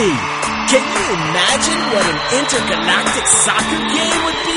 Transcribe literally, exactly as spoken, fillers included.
Hey, can you imagine what an intergalactic soccer game would be?